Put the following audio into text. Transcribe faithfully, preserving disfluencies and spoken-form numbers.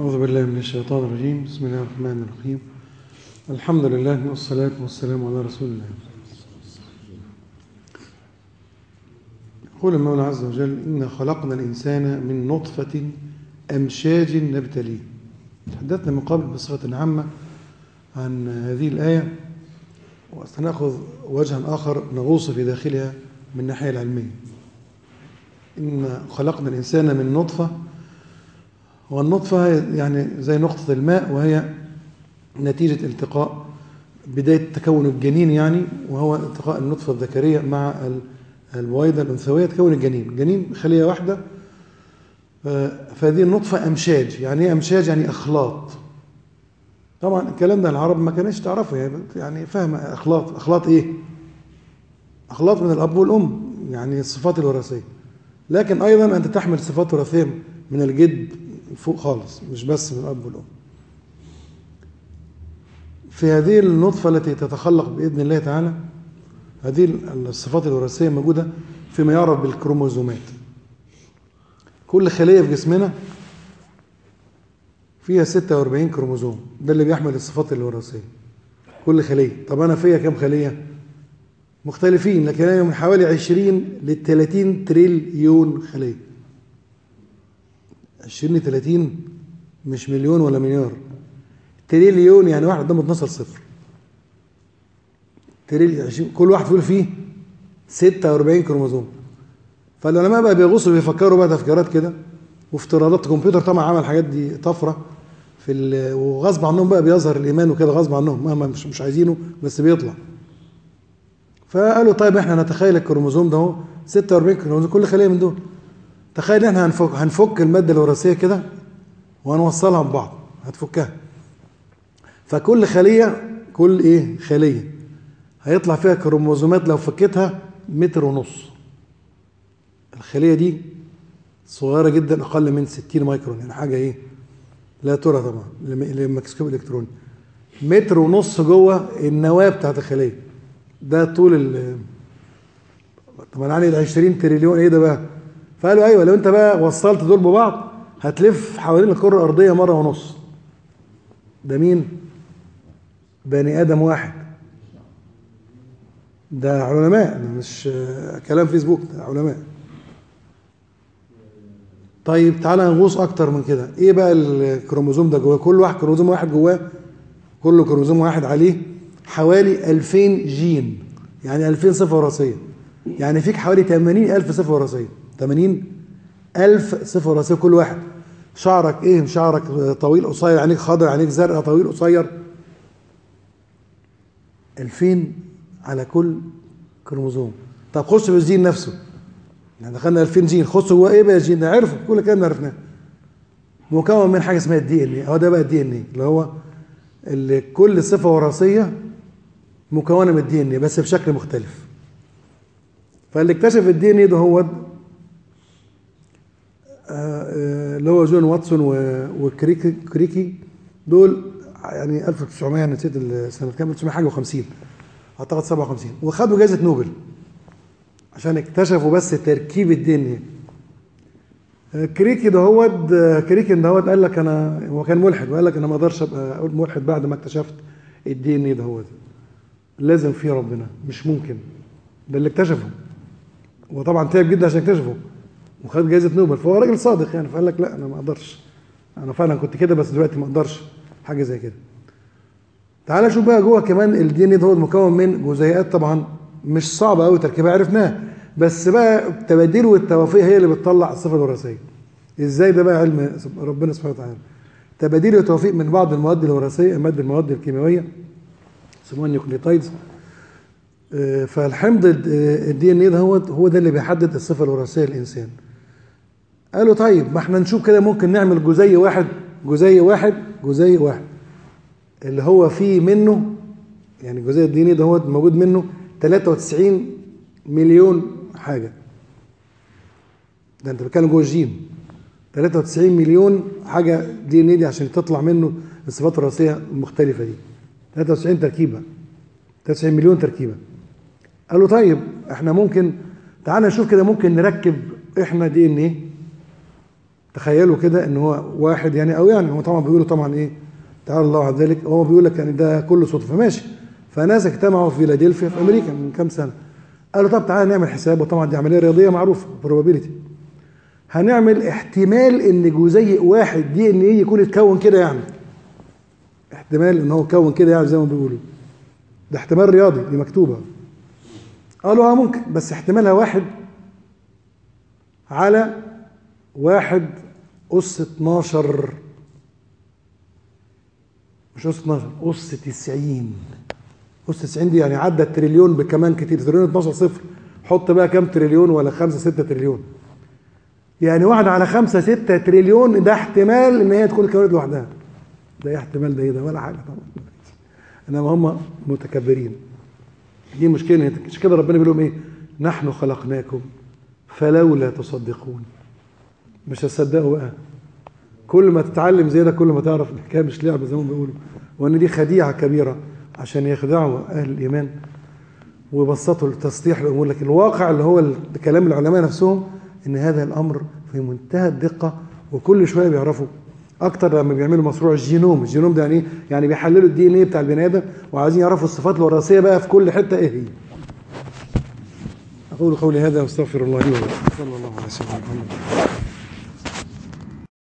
أعوذ بالله من الشيطان الرجيم. بسم الله الرحمن الرحيم. الحمد لله والصلاة والسلام على رسول الله. يقول المولى عز وجل: إنا خلقنا الإنسان من نطفة أمشاج نبتليه. تحدثنا من قبل بصفة عامة عن هذه الآية، وسنأخذ وجها آخر نغوص في داخلها من الناحية العلمية. إنا خلقنا الإنسان من نطفة، والنطفة يعني زي نقطة الماء، وهي نتيجة التقاء بداية تكون الجنين يعني، وهو التقاء النطفة الذكرية مع البويضة الأنثوية تكون الجنين. الجنين خلية واحدة، فهذه النطفة أمشاج. يعني إيه أمشاج؟ يعني أخلاط. طبعا الكلام ده العرب ما كانش تعرفه، يعني فاهم أخلاط. أخلاط إيه؟ أخلاط من الأب والأم، يعني الصفات الوراثية، لكن أيضا أنت تحمل صفات وراثية من الجد فوق خالص، مش بس من الأب والأم. في هذه النطفة التي تتخلق بإذن الله تعالى، هذه الصفات الوراثية موجودة فيما يعرف بالكروموزومات. كل خلية في جسمنا فيها ستة وأربعين كروموزوم، ده اللي بيحمل الصفات الوراثية. كل خلية. طب أنا فيها كم خلية؟ مختلفين، لكن أنا من حوالي عشرين لثلاثين تريليون خلية. عشرين لثلاثين، مش مليون ولا مليار، تريليون، يعني واحد قدامه اتناشر صفر. تريليون، كل واحد فيهم فيه ستة وأربعين كروموزوم. فالعلماء بقى بيغوصوا بيفكروا بقى تفكيرات كده وافتراضات. الكمبيوتر طبعا عمل الحاجات دي طفره في، وغصب عنهم بقى بيظهر الايمان وكده، غصب عنهم مهما مش مش عايزينه، بس بيطلع. فقالوا طيب احنا نتخيل الكروموزوم ده اهو ستة وأربعين كروموزوم، كل خليه من دول. تخيل احنا هنفك هنفك الماده الوراثيه كده وهنوصلها ببعض، هتفكها. فكل خليه، كل ايه خليه هيطلع فيها كروموزومات لو فكتها متر ونص. الخليه دي صغيره جدا، اقل من ستين مايكرون، يعني حاجه ايه لا ترى طبعا للميكروسكوب الالكتروني. متر ونص جوه النواه بتاعت الخليه. ده طول ال طب انا عندي عشرين تريليون، ايه ده بقى؟ فقالوا ايوه، لو انت بقى وصلت دول ببعض هتلف حوالين الكره الارضيه مره ونص. ده مين؟ بني ادم واحد. ده علماء، ده مش كلام فيسبوك، ده علماء. طيب تعالى نغوص اكتر من كده. ايه بقى الكروموزوم ده جواه؟ كل واحد كروموزوم واحد جواه، كل كروموزوم واحد عليه حوالي ألفين جين، يعني ألفين صفه وراثيه. يعني فيك حوالي ثمانين ألف صفه وراثيه. ثمانين ألف صفه وراثيه كل واحد. شعرك ايه؟ شعرك طويل قصير، عينيك خضر، عينيك زرقاء، طويل قصير. ألفين على كل كروموزوم. طب خش في الجين نفسه، يعني دخلنا ألفين جين، خش جواه ايه بقى الجين ده؟ عرفوا كل الكلام ده عرفناه. مكون من حاجه اسمها الدي ان ايه. اهو ده بقى الدي ان ايه، اللي هو اللي كل صفه وراثيه مكونه من الدي ان ايه بس بشكل مختلف. فاللي اكتشف الدي ان ايه ده هو اللي هو جون واتسون وكريكي كريكي دول، يعني ألف وتسعمائة، نسيت السنه كام، تسعمائة حاجه وخمسين اعتقد، سبعة وخمسين، وخدوا جائزه نوبل عشان اكتشفوا بس تركيب الدي ان ايه. كريكي ده هو كريكي ده هو قال لك انا، هو كان ملحد وقال لك انا ما اقدرش ابقى اقول ملحد بعد ما اكتشفت الدي ان ايه ده. هو ده لازم فيه ربنا، مش ممكن. ده اللي اكتشفه، وطبعا تعب جدا عشان يكتشفه وخد جائزه نوبل. فهو راجل صادق يعني، فقال لك لا انا ما اقدرش، انا فعلا كنت كده بس دلوقتي ما اقدرش حاجه زي كده. تعال شوف بقى جوه كمان الدي ان ايه ده هو مكون من جزيئات طبعا مش صعبه قوي تركيبها، عرفناها، بس بقى التباديل والتوافيق هي اللي بتطلع الصفه الوراثيه. ازاي ده بقى؟ علم ربنا سبحانه وتعالى. تباديل وتوافيق من بعض المواد الوراثيه، الماده المواد الكيميائيه اسمها النيوكليوتايدز. فالحمض الدي ان ايه ده هو هو ده اللي بيحدد الصفه الوراثيه للانسان. قالوا طيب ما احنا نشوف كده، ممكن نعمل جزيء واحد جزيء واحد جزيء واحد اللي هو فيه منه، يعني جزيء الدي ان ايه ده هو موجود منه ثلاثة وتسعين مليون حاجه. ده انت بتتكلم جوه الجين ثلاثة وتسعين مليون حاجه دي ان ايه دي عشان تطلع منه الصفات الوراثيه المختلفه دي. ثلاثة وتسعين تركيبه، ثلاثة وتسعين مليون تركيبه. قالوا طيب احنا ممكن تعالى نشوف كده، ممكن نركب احنا دي ان ايه تخيلوا كده ان هو واحد يعني، او يعني هو طبعا بيقولوا طبعا ايه تعالى الله عن ذلك، هو بيقول لك يعني ده كله صدفه ماشي. فناس اجتمعوا في فيلادلفيا في امريكا من كام سنه، قالوا طب تعالى نعمل حساب، وطبعا دي عمليه رياضيه معروفه probability، هنعمل احتمال ان جزيء واحد دي ان ايه يكون اتكون كده، يعني احتمال ان هو اتكون كده يعني زي ما بيقولوا، ده احتمال رياضي دي مكتوبه. قالوا اه ممكن، بس احتمالها واحد على واحد أس اتناشر، مش أس اتناشر، أس تسعين. أس تسعين دي يعني عدى التريليون بكمان كتير، تريليون اتناشر صفر، حط بقى كام تريليون ولا خمسة ستة تريليون، يعني واحد على خمسة ستة تريليون، ده احتمال ان هي تكون اتكونت لوحدها. ده ايه احتمال ده ايه ده ولا حاجه طبعا، انما هم متكبرين. دي مشكله، مش كده ربنا بيقول لهم ايه؟ نحن خلقناكم فلولا تصدقون. مش هتصدقوا بقى، كل ما تتعلم زياده كل ما تعرف الحكايه مش لعبه زي ما بيقولوا، وان دي خديعه كبيره عشان يخدعوا اهل الايمان ويبسطوا لتسطيح الامور. لكن الواقع اللي هو كلام العلماء نفسهم ان هذا الامر في منتهى الدقه، وكل شويه بيعرفوا اكتر لما بيعملوا مشروع الجينوم. الجينوم ده يعني ايه؟ يعني بيحللوا الدي ان ايه بتاع البني ادم، وعايزين يعرفوا الصفات الوراثيه بقى في كل حته ايه هي. اقول قولي هذا واستغفر الله لي ولكم. صلى الله عليه وسلم.